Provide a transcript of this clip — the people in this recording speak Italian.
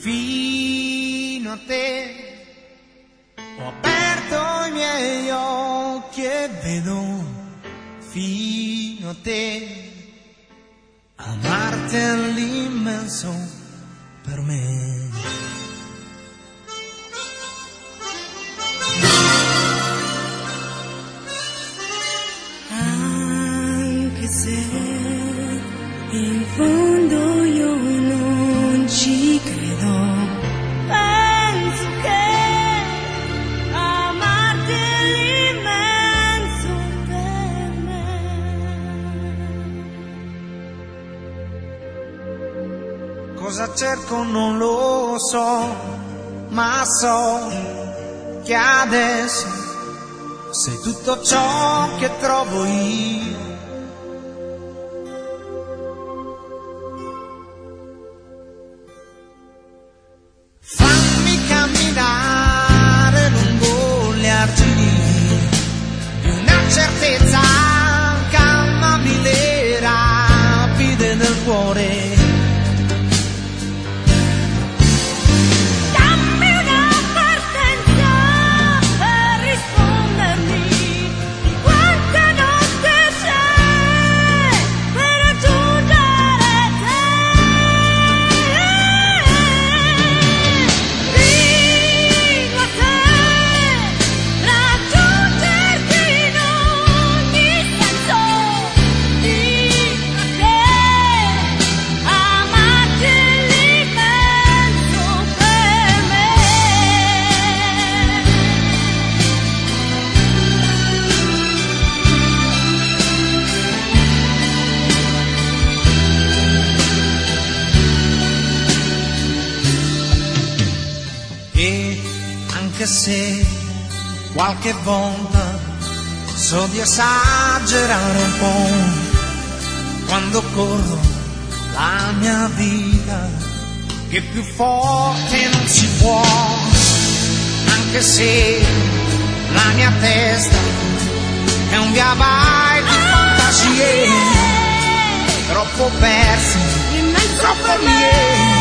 fino a te. Ho aperto i miei occhi e vedo fino a te. Amarti è l'immenso per me. Anche se in fondo io non ci credo, penso che amarti è l'immenso per me. Cosa cerco non lo so, ma so che adesso sei tutto ciò che trovo io. Fammi camminare lungo gli argini di una certezza, calmami le rapide del cuore. E anche se qualche volta so di esagerare un po', quando corro la mia vita, che più forte non si può, anche se la mia testa è un via vai di fantasie, troppo persi, troppo miei.